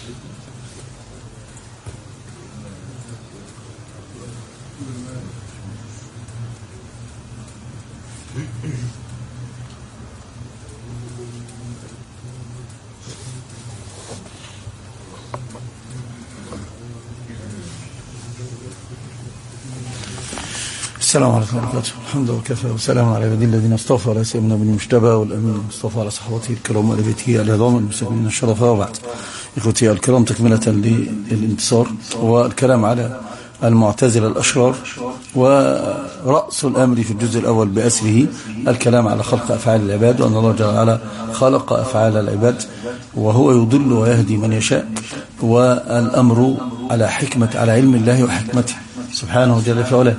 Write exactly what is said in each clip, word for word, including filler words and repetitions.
السلام عليكم ورحمة الله وبركاته. الحمد لله وكفى وسلام على عباد الذين اصطفى على سيدنا بن المجتبى والأمين المصطفى على صحابته الكرام وآل بيته العظام المسلمين الشرفاء. وبعد إخوتي الكرام، تكملة للانتصار والكلام على المعتزلة الأشرار، ورأس الأمر في الجزء الأول بأسره الكلام على خلق أفعال العباد، وأن الله جل وعلا خلق أفعال العباد وهو يضل ويهدي من يشاء، والأمر على حكمة على علم الله وحكمته سبحانه جل وعلا،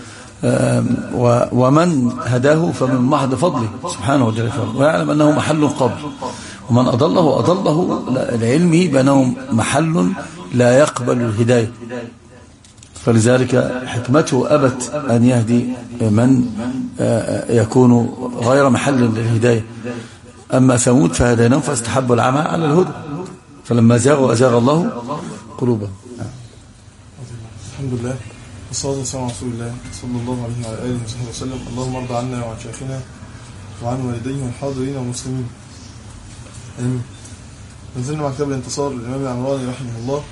ومن هداه فمن محض فضله سبحانه وجل وعلا، ويعلم أنه محل قبل، ومن أضله أضله لعلمه بأنه محل لا يقبل الهداية، فلذلك حكمته أبت أن يهدي من يكون غير محل للهداية. أما ثمود فهديناهم فاستحبوا العمى على الهدى، فلما زاغوا أزاغ الله قلوبهم. الحمد لله والصلاة والسلام على رسول الله صلى الله عليه وعلى آله وصحبه وسلم. اللهم ارض عنا وعن شيخنا وعن والديه والحاضرين والمسلمين آمين. نزلنا مع كتاب الانتصار للإمام العمراني رحمه الله.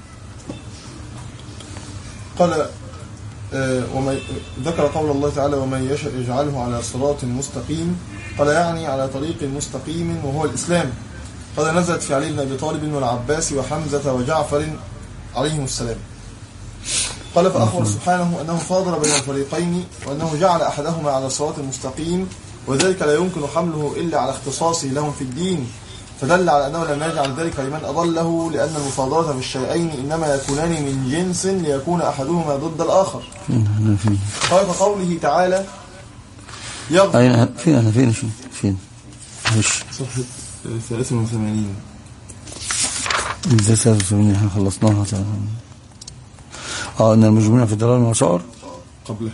قال آه وما ذكر قول الله تعالى ومن يشاء يجعله على صراط مستقيم، قال يعني على طريق مستقيم وهو الإسلام. قال نزلت في علي بن أبي طالب والعباس وحمزة وجعفر عليهم السلام. قال فأخبر سبحانه أنه فاضل بين الفريقين، وأنه جعل أحدهما على الصراط المستقيم، وذلك لا يمكن حمله إلا على اختصاصه لهم في الدين، فدل على أنه لم يجعل ذلك لمن أضله، لأن المفاضلة في الشيئين إنما يكونان من جنس ليكون أحدهما ضد الآخر. قال فقوله تعالى أين فين أنا فين شو فين مش صفحة ثلاثة وثمانين إذا ثلاثة وثمانين إحنا خلصناها تعالى. اه ان المجموعين في الضلال والمشاعر قبله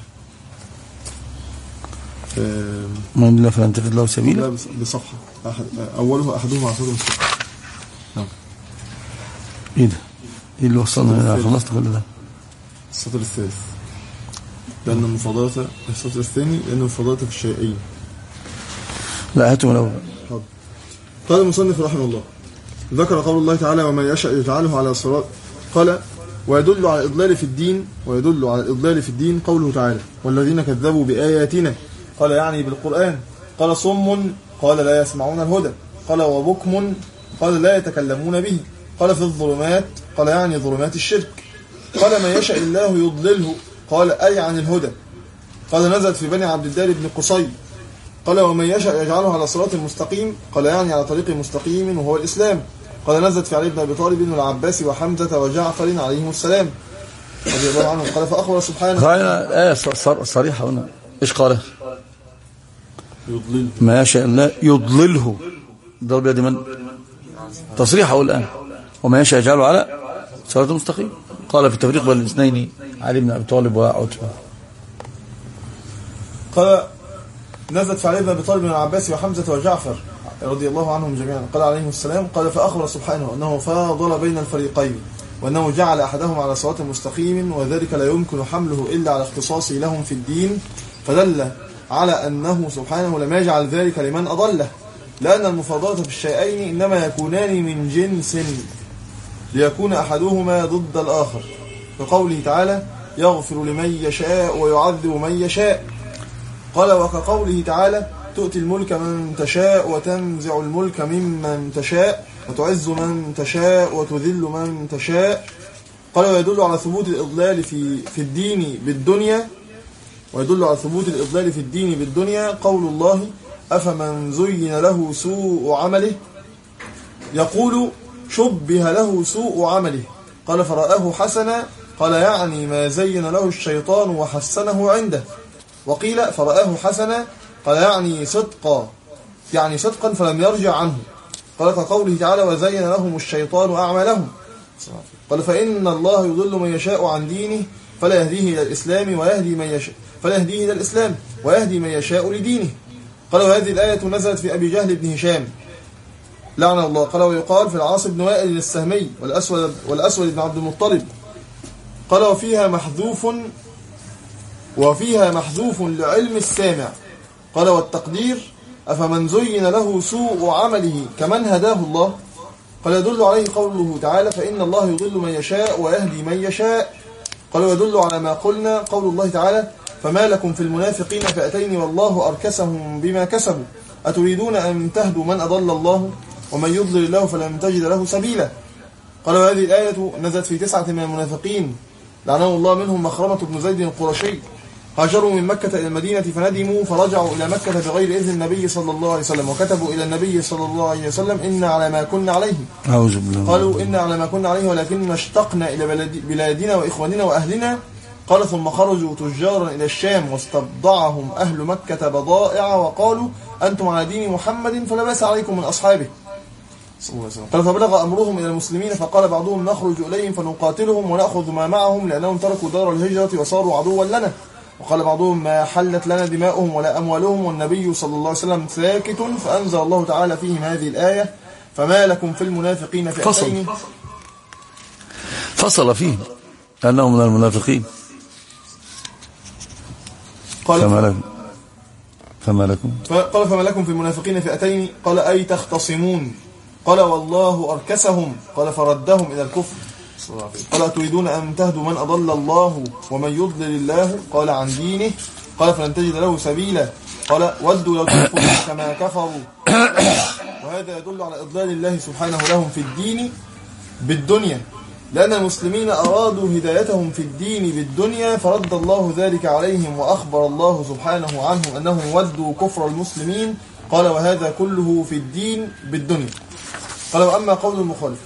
ما إلا فلن تجد له سبيلا. لا بصفحة أحد أوله أحدهم على صوت مستقيم. نعم. إيه ده؟ إيه اللي وصلنا إلى خلصت كل ده؟ السطر الثالث. لأن المفاضلة السطر الثاني لأن المفاضلة في الشيئين. لا هاتوا من الأول. قال المصنف رحمه الله ذكر قول الله تعالى ومن يشاء يجعله على صراط. قال ويدل على الإضلال في الدين ويدل على الإضلال في الدين قوله تعالى والذين كذبوا بآياتنا، قال يعني بالقرآن. قال صم، قال لا يسمعون الهدى. قال وبكم، قال لا يتكلمون به. قال في الظلمات، قال يعني ظلمات الشرك. قال من يشاء الله يضلله، قال أي عن الهدى. قال نزلت في بني عبد الدار بن قصي. قال ومن يشاء يجعله على صراط المستقيم، قال يعني على طريق مستقيم وهو الإسلام. قال نزلت في علي بن أبي طالب والعباس وحمزة وجعفر عليهم السلام رضي الله عنهم. قال فأخبر سبحانه آية صريحة هنا. إيش قال؟ يضلل ما يشاء الله يضلله، ضرب يد من؟ تصريحه الآن وما يشاء يجعله على صراط مستقيم. قال في التفريق بين الاثنين علي بن أبي طالب وعتبة. قال نزلت في علي بن أبي طالب والعباس وحمزة وجعفر رضي الله عنهم جميعا قال عليهم السلام. قال فأخبر سبحانه أنه فاضل بين الفريقين، وأنه جعل أحدهم على صراط مستقيم، وذلك لا يمكن حمله إلا على اختصاصه لهم في الدين، فدل على أنه سبحانه لم يجعل ذلك لمن أضله، لأن المفاضلة في الشيئين إنما يكونان من جنس ليكون أحدهما ضد الآخر، كقوله تعالى يغفر لمن يشاء ويعذب من يشاء. قال وكقوله تعالى تؤتي الملك من تشاء وتنزع الملك ممن تشاء وتعز من تشاء وتذل من تشاء. قال ويدل على ثبوت الإضلال في في الدين بالدنيا ويدل على ثبوت الإضلال في الدين بالدنيا قول الله أفمن زين له سوء عمله يقول شبه له سوء عمله. قال فرآه حسنا، قال يعني ما زين له الشيطان وحسنه عنده. وقيل فرآه حسنا، قال يعني صدقا يعني صدقا فلم يرجع عنه. قال كقوله تعالى وزين لهم الشيطان أعمالهم. قال فإن الله يضل من يشاء عن دينه فلا يهديه إلى الإسلام ويهدي من يشاء فلا يهديه إلى الإسلام ويهدي من يشاء لدينه. قال وهذه الآية نزلت في أبي جهل بن هشام لعنه الله. قال ويقال في العاص بن وائل السهمي والأسود, والأسود بن عبد المطلب. قال وفيها محذوف وفيها محذوف لعلم السامع. قال والتقدير أفمن زين له سوء عمله كمن هداه الله. قال يدل عليه قوله تعالى فإن الله يضل من يشاء ويهدي من يشاء. قال ويدل على ما قلنا قول الله تعالى فما لكم في المنافقين فئتين والله أركسهم بما كسبوا أتريدون أن تهدوا من أضل الله ومن يضلل الله فلن تجد له سبيلا. قال وهذه الآية نزلت في تسعة من المنافقين لعنهم الله منهم مخرمة بن زيد القرشي هاجروا من مكة إلى المدينة فندموا فرجعوا إلى مكة بغير إذن النبي صلى الله عليه وسلم وكتبوا إلى النبي صلى الله عليه وسلم إن على ما كنا عليه. قالوا إن على ما كنا عليه ولكن اشتقنا إلى بلادنا وإخواننا وأهلنا. قال ثم خرجوا تجارا إلى الشام واستبضعهم أهل مكة بضائع وقالوا أنتم على دين محمد فلا بأس عليكم من أصحابه صلى الله عليه وسلم. قال فبلغ أمرهم إلى المسلمين فقال بعضهم نخرج إليهم فنقاتلهم ونأخذ ما معهم لأنهم تركوا دار الهجرة وصاروا عدوا لنا. وقال بعضهم ما حلت لنا دماؤهم ولا أموالهم والنبي صلى الله عليه وسلم ساكت فأنزل الله تعالى فيهم هذه الآية فما لكم في المنافقين فئتين. فصل فصل فيه أنهم من المنافقين. قال فما لكم فما لكم قال فما لكم في المنافقين فئتين. قال أي تختصمون. قال والله أركسهم. قال فردهم إلى الكفر. قال أتريدون أن تهدوا من أضل الله ومن يضلل الله قال عن دينه. قال فلن تجد له سبيلا. قال ودوا لو تكفرون كما كفروا. وهذا يدل على إضلال الله سبحانه لهم في الدين بالدنيا لأن المسلمين أرادوا هدايتهم في الدين بالدنيا فرد الله ذلك عليهم وأخبر الله سبحانه عنهم أنهم ودوا كفر المسلمين. قال وهذا كله في الدين بالدنيا. قال وأما قول المخالف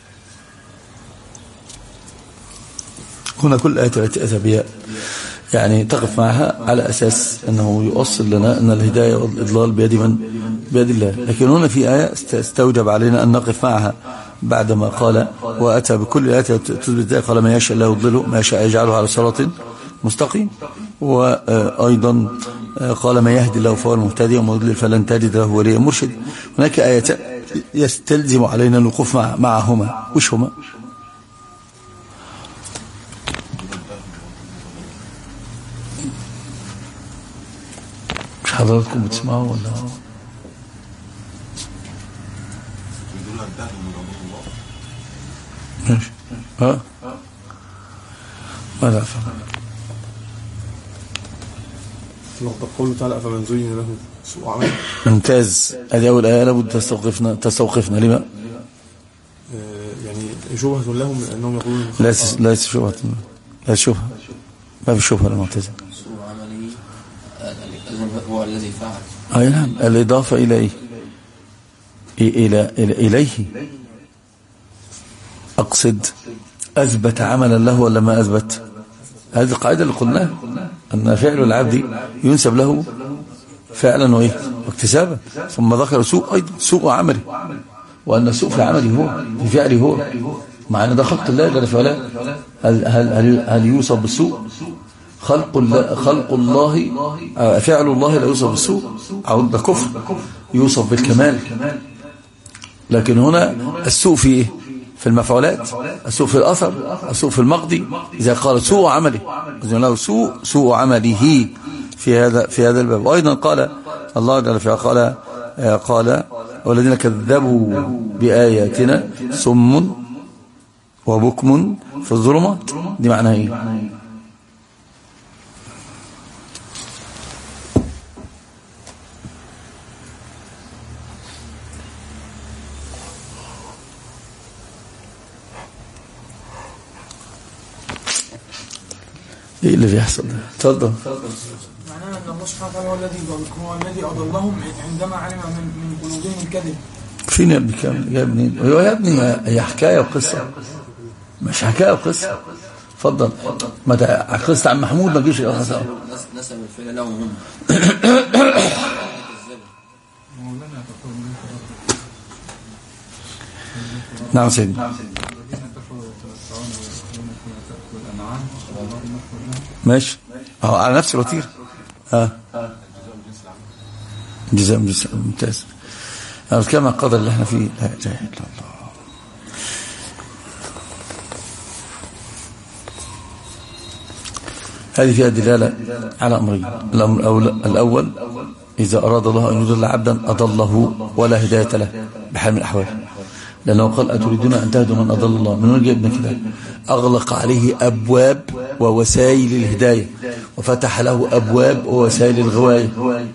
هنا كل آية التي بها يعني تقف معها على أساس أنه يؤصل لنا أن الهداية والإضلال بيد من بيد الله. لكن هنا في آية استوجب علينا أن نقف معها بعدما قال وأتى بكل آية تثبت ذلك. قال ما يشاء الله يضلله ما يشاء يجعله على صراط مستقيم. وأيضا قال ما يهدي الله فهو المهتدي وما يضلل فلن تجد له وليا مرشد. هناك آية يستلزم علينا الوقوف مع معهما. وش هما؟ مش حضراتكم بتسمعوا ولا ماشي؟ ها ماذا فهم؟ قوله تعالى فمن زين له سوء عمله. ممتاز. هذه أول آية لابد تستوقفنا تستوقفنا لما؟ يعني شبهة لهم أنهم يقولون ليس ليس شبهة لا شبهة ما في شبهة للمعتزلة. سوء عمله هو الذي فعل. أي نعم. الإضافة إلى إيه؟ إلى إليه. أقصد أثبت عملا له ولا ما أثبت؟ هذه القاعدة اللي قلناها أن فعل العبد ينسب له فعلا وإيه واكتسابا. ثم ذكر سوء أيضا سوء عمله وأن السوء في عمله هو في فعله هو مع أن ده خلق الله جل في علاه. هل, هل, هل يوصف بالسوء؟ خلق الله خلق الله فعل الله لا يوصف بالسوء أو ده كفر يوصف بالكمال. لكن هنا السوء في إيه؟ في المفعولات. السوء في الأثر. السوء في المقضي. إذا قال سوء عمله إذن له سوء سوء عمله في هذا في هذا الباب. وأيضا قال الله جل في قال قال والذين كذبوا بآياتنا صم وبكم في الظلمات. دي معناها ايه؟ ايه اللي بيحصل ده؟ اتفضل. معناها ان الله سبحانه وتعالى هو الذي هو الذي اضلهم عندما علم من من قلوبهم الكذب. فين يا ابني كامل؟ يا ابني هو يا ابني هي حكايه وقصه مش حكايه وقصه. اتفضل. ما قصه عن محمود ما جيش نسب الفعل لهم هم. نعم سيدي. ماشي اهو على نفس الوتيره. ها جزاء ممتاز. أنا بتكلم عن القدر اللي احنا فيه. لا إله إلا الله. هذه فيها دلالة على أمرين. الأمر الأول إذا أراد الله أن يضل عبدا أضله ولا هداية له بحال من الأحوال، لأنه قال أتريدون أن تهدوا من أضل الله. من وين جبنا كده؟ أغلق عليه أبواب ووسائل الهداية وفتح له أبواب ووسائل الغواية،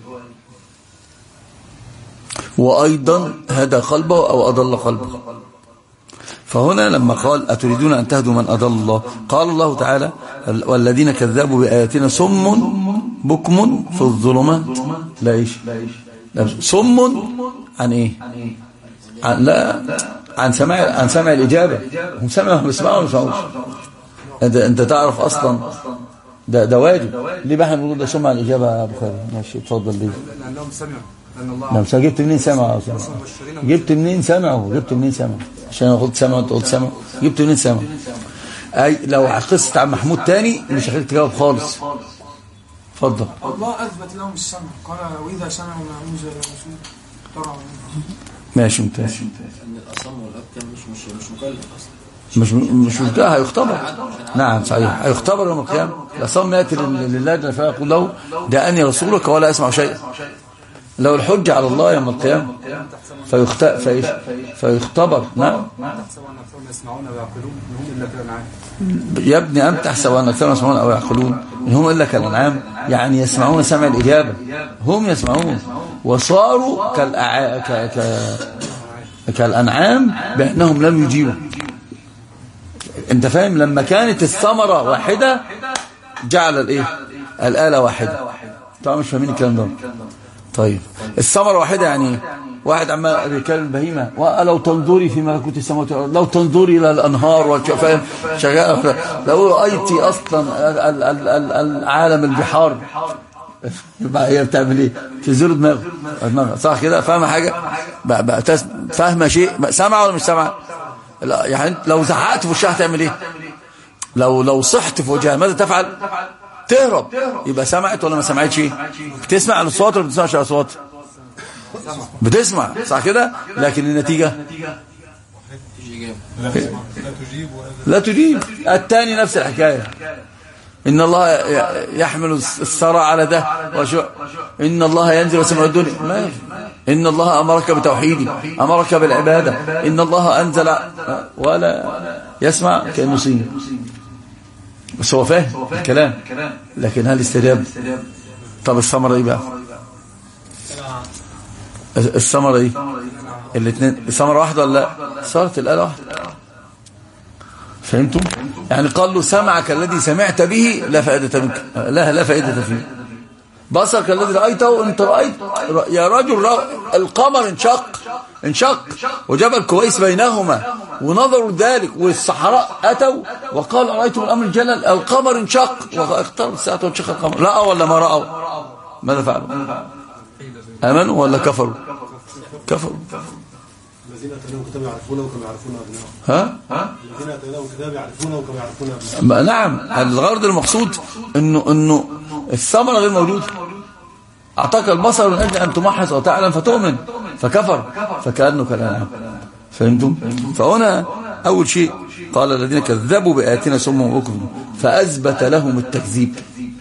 وأيضا هدى قلبه أو أضل قلبه. فهنا لما قال أتريدون أن تهدوا من أضل الله، قال الله تعالى والذين كذبوا بآياتنا صم بكم في الظلمات. لا إيش صم عن إيه؟ عن لا عن سماع عن سمع الإجابة. هم سمعوا بيسمعوا ولا بيسمعوش؟ أنت أنت تعرف أصلا ده ده واجب. ليه بقى بنقول ده سمع الإجابة يا أبو خالد؟ ماشي اتفضل. ليه؟ لأنهم سمعوا. نعم. جبت منين سمعوا؟ جبت منين سمعوا؟ جبت منين سمعوا؟ عشان انا قلت سمعوا انت قلت سمعوا. جبت منين سمعوا؟ اي لو قصه عن محمود تاني مش هخليك تجاوب خالص. اتفضل. الله اثبت لهم السمع، قال واذا سمعوا ما انزل الرسول ترى. ماشي ممتاز. ان الاصم والابكم مش مش مش مكلف اصلا. مش مش مكلف، هيختبر. نعم صحيح، هيختبر يوم القيامه. الاصم ياتي لله فيقول له دعني رسولك ولا اسمع شيئا. لو الحجة على الله يوم القيامة فيخت... في... فيختبر. نعم يا ابني أم تحسب أن أكثرهم يسمعون أو يعقلون إن هم إلا كالأنعام، يعني يسمعون سمع الإجابة، هم يسمعون وصاروا كالأع... ك... ك... كالأنعام بأنهم لم يجيبوا. أنت فاهم؟ لما كانت الثمرة واحدة جعل الإيه الآلة واحدة. طبعا مش فاهمين الكلام ده. طيب الثمرة واحدة يعني واحد عمال بيكلم البهيمة ولو تنظري في ملكوت السماوات والأرض، لو تنظري إلى الأنهار والشفاء شغال، لو رأيتي أصلا العالم البحار هي بتعمل إيه؟ تزور دماغه. صح كده؟ فاهمة حاجة؟ فاهمة شيء؟ سامعة ولا مش سامعة؟ يعني لو زعقت في وشها هتعمل إيه؟ لو لو صحت في وجهها ماذا تفعل؟ تهرب. يبقى سمعت ولا ما سمعتش؟ بتسمع الاصوات ولا بتسمعش الاصوات؟ بتسمع صح كده، لكن النتيجه لا تجيب. الثاني نفس الحكايه، ان الله يحمل الثرى على ده وشو ان الله ينزل وسمع الدنيا. ماشي. ان الله امرك بتوحيدي، امرك بالعباده، ان الله انزل ولا يسمع كانه صيني. بس هو فاهم الكلام، لكن هل استجاب؟ طب الثمرة ايه بقى؟ الثمرة ايه؟ الاثنين الثمرة واحدة ولا لا؟ صارت الآلة واحدة. فهمتم؟ يعني قال له سمعك الذي سمعت به لا فائدة منك، لا لا فائدة فيه. بصرك الذي رأيته انت رأيت يا رجل القمر انشق انشق وجبل كويس بينهما ونظروا ذلك، والصحراء أتوا وقال رأيتم الأمر الجلل القمر انشق واقترب الساعة وانشق القمر. رأوا ولا ما رأوا؟ ماذا فعلوا؟ آمنوا ولا كفروا؟ كفروا. الذين اتيناهم الكتاب يعرفونه كما يعرفون ابنائهم. ها؟ الذين اتيناهم الكتاب يعرفونه كما يعرفون ابنائهم. نعم. الغرض المقصود انه انه الثمرة غير موجودة. أعطاك البصر من أجل أن تمحص وتعلم فتؤمن، فكفر فكأنه كالأنعام. فهمتم؟ فهنا أول شيء قال الذين كذبوا بآياتنا صم وبكم، فأثبت لهم التكذيب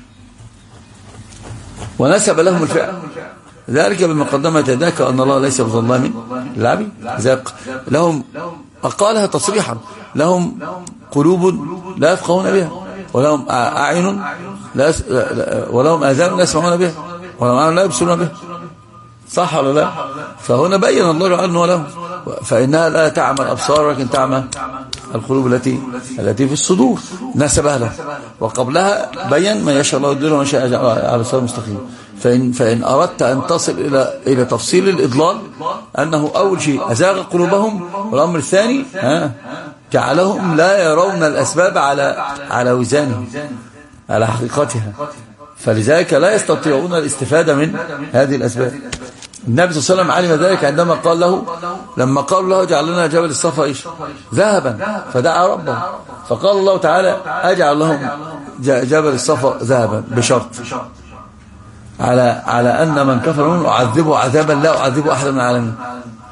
ونسب لهم الفعل، ذلك بمقدمة يداك أن الله ليس بظلام للعبيد. لهم قالها تصريحا، لهم قلوب لا يفقهون بها، ولهم أعين لا ولهم آذان لا يسمعون بها، ولهم لا يبصرون بها. صح ولا لا؟ فهنا بين الله عنه لهم، فإنها لا تعمل الأبصار ولكن تعمل القلوب التي التي في الصدور، نسبها له. وقبلها بين ما يشاء الله يضل وما شاء على صراط مستقيم. فإن, فإن أردت أن تصل إلى إلى تفصيل الإضلال أنه أول شيء أزاغ قلوبهم، والأمر الثاني ها جعلهم لا يرون الأسباب على على وزانهم على حقيقتها، فلذلك لا يستطيعون الاستفادة من هذه الأسباب. النبي صلى الله عليه وسلم علم ذلك عندما قال له لما قال له اجعل لنا جبل الصفا ايش ذهبا، فدعا ربه فقال الله تعالى اجعل لهم جبل الصفا ذهبا بشرط على على ان من كفر منه اعذبه عذابا لا اعذبه احدا من العالمين.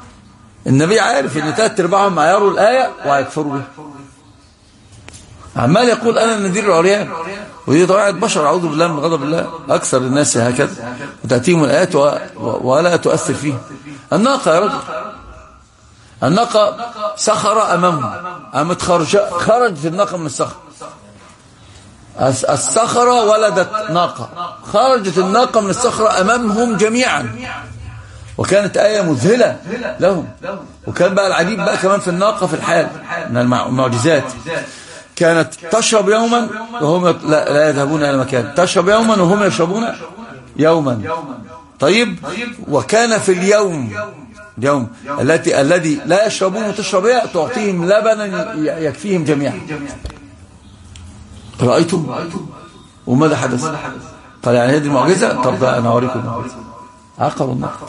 النبي عارف ان ثلاث ارباعهم هيروا الآية وهيكفروا بها. عمال يقول انا النذير العريان، ودي طبيعة بشر اعوذ بالله من غضب الله، اكثر الناس هكذا، وتأتيهم الآيات ولا تؤثر فيهم. الناقة يا رجل، الناقة صخرة امامهم، قامت خرجت الناقة من الصخرة، الصخرة ولدت ناقة، خرجت الناقة من الصخرة امامهم جميعا، وكانت آية مذهلة لهم. وكان بقى العجيب بقى كمان في الناقة في الحال من المعجزات، كانت تشرب يوما وهم لا, لا يذهبون إلى مكان، تشرب يوما وهم يشربون يوما. طيب، وكان في اليوم يوم التي الذي لا يشربون وتشرب بها تعطيهم لبنا يكفيهم جميعا. رأيتم وماذا حدث؟ قال يعني هذه المعجزة. طب أنا أوريكم عقروا الناقة.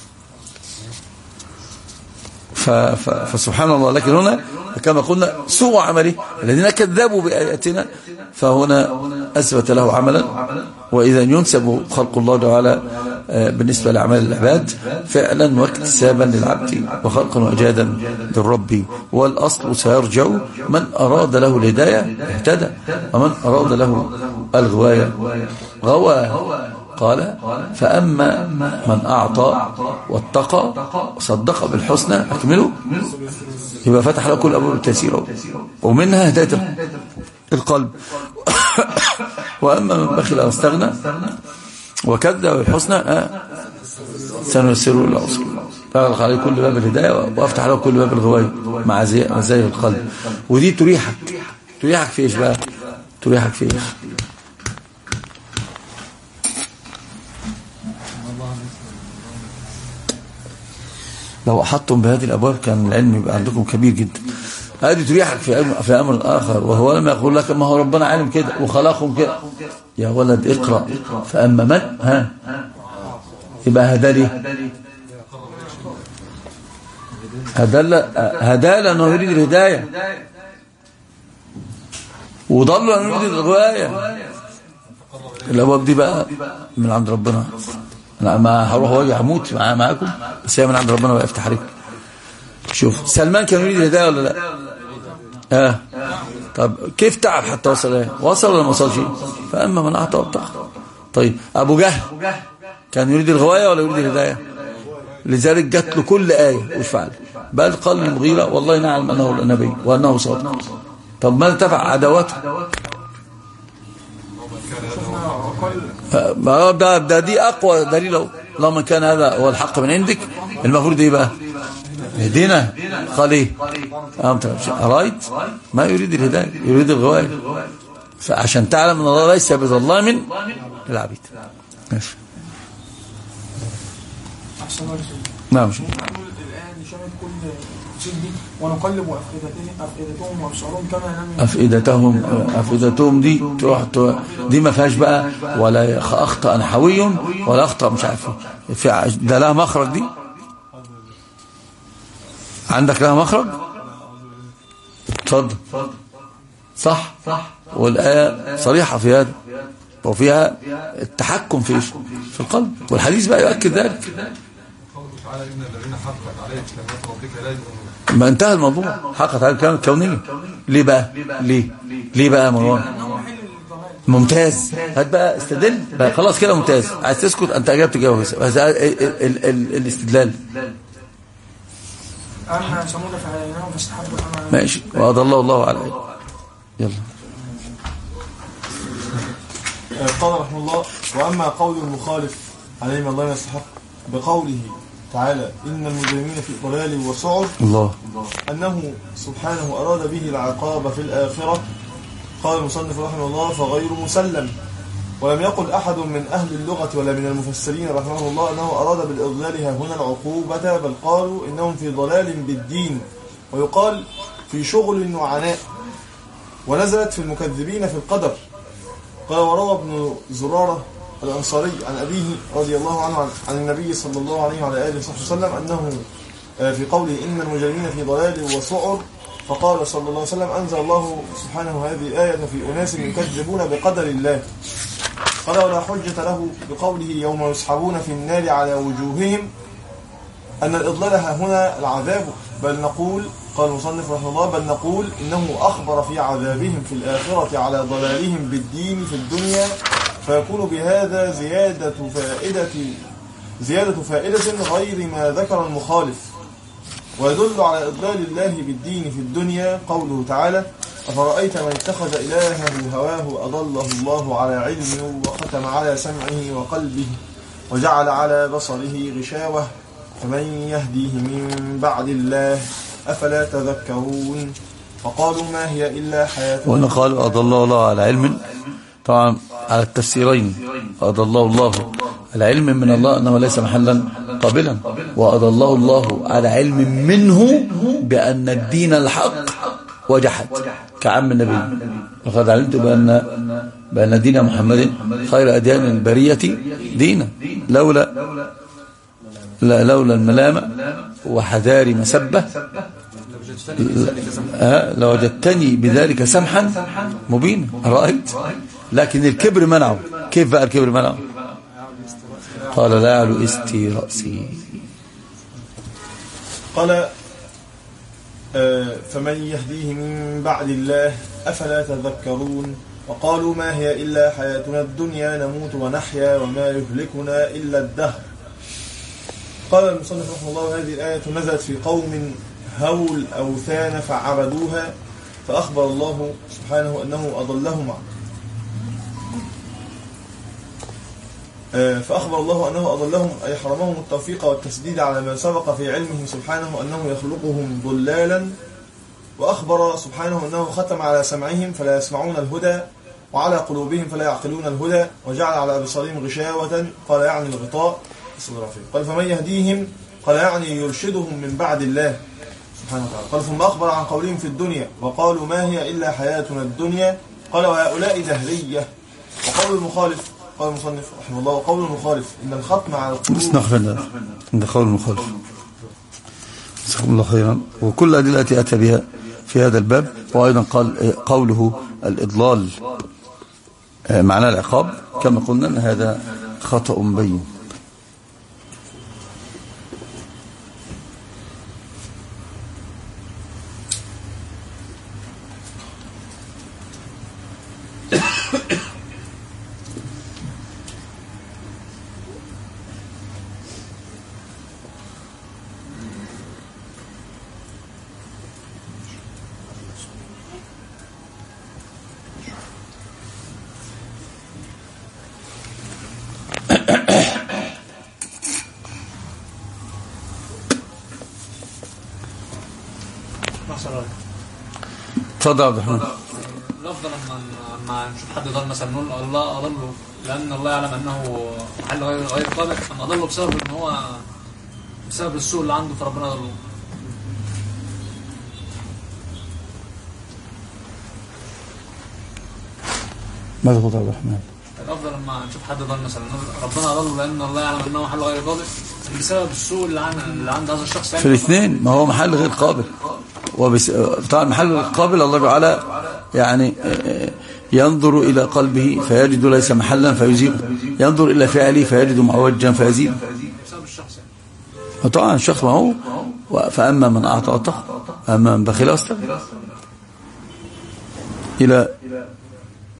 فسبحان الله. لكن هنا كما قلنا سوء عمله الذين كذبوا بآياتنا، فهنا أثبت له عملا. وإذا ينسب خلق الله تعالى بالنسبة لأعمال العباد فعلا واكتسابا للعبد وخلقا وإجادا للرب. والأصل سيرجع من أراد له الهداية اهتدى، ومن أراد له الغواية غوى. قال فأما من أعطى واتقى وصدق بالحسنى أكمله، يبقى فتح له كل أبواب التيسير، ومنها هداية القلب. وأما من بخل واستغنى وكذب بالحسنى آه سنيسره للعسر، أغلق عليه كل باب الهداية وأفتح له كل باب الغواية مع مزايا القلب. ودي تريحك تريحك في إيش بقى؟ تريحك في إيش؟ لو أحطتم بهذه الأبواب كان العلم يبقى عندكم كبير جدا. هذه تريحك في في أمر آخر، وهو لما يقول لك ما هو ربنا عالم كده وخلقهم كده. يا ولد اقرأ. فأما من ها يبقى هذا ليه؟ هذا لأنه يريد الهداية، وضل لأنه يريد الغواية. الأبواب دي بقى من عند ربنا. أنا ما هروح واجي هموت معاكم، بس هي من عند ربنا بقى يفتح عليكم. شوف سلمان كان يريد الهداية ولا لا؟ اه طب كيف تعب حتى وصل ايه؟ وصل ولا ما وصلش؟ فأما من أعطى واتقى. طيب أبو جهل كان يريد الغواية ولا يريد الهداية؟ لذلك جات له كل آية وش فعل؟ بل قال للمغيرة والله نعلم أنه النبي وأنه صادق. طب ماذا تفعل؟ عداوته. ده, ده دي أقوى دليل اهو. اللهم كان هذا هو الحق من عندك، المفروض ايه بقى؟ اهدنا. قال ايه؟ أرأيت ما يريد الهداية، يريد الغواية. فعشان تعلم ان الله ليس بظلام للعبيد. ماشي. نعم. ونقلب أفئدتهم وأبصارهم كما لم أفئدتهم أفئدتهم دي تروح دي ما فيهاش بقى ولا أخطأ نحوي ولا أخطأ مش عارف في ده لها مخرج. دي عندك لها مخرج؟ اتفضل. صح والآية صريحة في هذا، وفيها التحكم في في القلب، والحديث بقى يؤكد ذلك. ما انتهى الموضوع. حقت على الكلام الكونية. ليه بقى ليه ليه بقى مروان؟ ممتاز. هات بقى استدل بقى. خلاص كده ممتاز. عايز تسكت انت اجابت تجاوز. الاستدلال ماشي. وأضل الله على عليه. يلا. قال رحمه الله وأما قول المخالف عليه ما الله يستحق بقوله تعالى إن المجرمين في ضلال وسعر الله أنه سبحانه أراد به العقاب في الآخرة، قال المصنف رحمه الله فغير مسلم. ولم يقل أحد من أهل اللغة ولا من المفسرين رحمه الله أنه أراد بالإضلال ها هنا العقوبة، بل قالوا إنهم في ضلال بالدين، ويقال في شغل وعناء. ونزلت في المكذبين في القدر. قال وروى ابن زرارة الأنصاري عن أبيه رضي الله عنه عن النبي صلى الله عليه وعلى آله وصحبه وسلم أنه في قوله إن المجرمين في ضلال وسعر، فقال صلى الله عليه وسلم أنزل الله سبحانه هذه الآية في أناس يكذبون بقدر الله. قال ولا حجة له بقوله يوم يسحبون في النار على وجوههم أن الإضلال ها هنا العذاب، بل نقول قال المصنف رحمه الله بل نقول إنه أخبر في عذابهم في الآخرة على ضلالهم بالدين في الدنيا، فيكون بهذا زيادة فائدة زيادة فائدة غير ما ذكر المخالف. ويدل على إضلال الله بالدين في الدنيا قوله تعالى: أفرأيت من اتخذ إلهه هواه أضله الله على علم وختم على سمعه وقلبه وجعل على بصره غشاوة فمن يهديه من بعد الله أفلا تذكرون. فقالوا ما هي إلا حياتنا. وهنا قالوا أضله الله على علم، طبعا على التفسيرين. أضله الله على علم من الله أنه ليس محلا قابلا، وأضله الله على علم منه بأن الدين الحق وجحد كعم النبي. وقد علمت بأن بأن دين محمد خير أديان البرية دينا لولا لولا الملامة وحذار مسبة لوجدتني بذلك سمحا مبينا. رأيت، لكن الكبر منعه. كيف بقى الكبر منعه؟ قال لا يعلو استي رأسي. قال فمن يهديه من بعد الله أفلا تذكرون. وقالوا ما هي إلا حياتنا الدنيا نموت ونحيا وما يهلكنا إلا الدهر. قال المصنف رحمه الله: هذه الآية نزلت في قوم هول الأوثان فعبدوها، فأخبر الله سبحانه أنه أضلهم فأخبر الله أنه أضلهم أي حرمهم التوفيق والتسديد على ما سبق في علمه سبحانه أنه يخلقهم ضلالا، وأخبر سبحانه أنه ختم على سمعهم فلا يسمعون الهدى وعلى قلوبهم فلا يعقلون الهدى وجعل على أبصارهم غشاوة، قال يعني الغطاء. قال فمن يهديهم قال يعني يرشدهم من بعد الله سبحانه وتعالى. قال ثم أخبر عن قولهم في الدنيا وقالوا ما هي إلا حياتنا الدنيا، قال وهؤلاء دهرية. وقول المخالف قال المصنف رحمه الله: وقول المخالف إن الختم على القلوب. استغفر عند قول المخالف. جزاكم الله خيرا. وكل الأدلة التي أتى بها في هذا الباب. وأيضا قال قوله الإضلال معناه العقاب، كما قلنا أن هذا خطأ مبين. تفضل عبد الرحمن. الافضل لما لما نشوف حد ضل مثلا نقول الله اضله لان الله يعلم انه محل غير غير قابل، اما اضله بسبب ان هو بسبب السوء اللي عنده فربنا ضله. ماذا قلت عبد الرحمن؟ الافضل لما نشوف حد ضل مثلا نقول ربنا ضله لان الله يعلم انه محل غير قابل بسبب السوء اللي عند اللي عند هذا الشخص. في الاثنين، ما هو محل غير قابل. وبس طبعا محل غير قابل الله تعالى يعني ينظر إلى قلبه فيجد ليس محلا فيزيغه، ينظر إلى فعله فيجد معوجا فيزيغه. بسبب الشخص يعني. وطبعا الشخص ما هو فأما من أعطى واتقى أما من بخل واستغنى إلى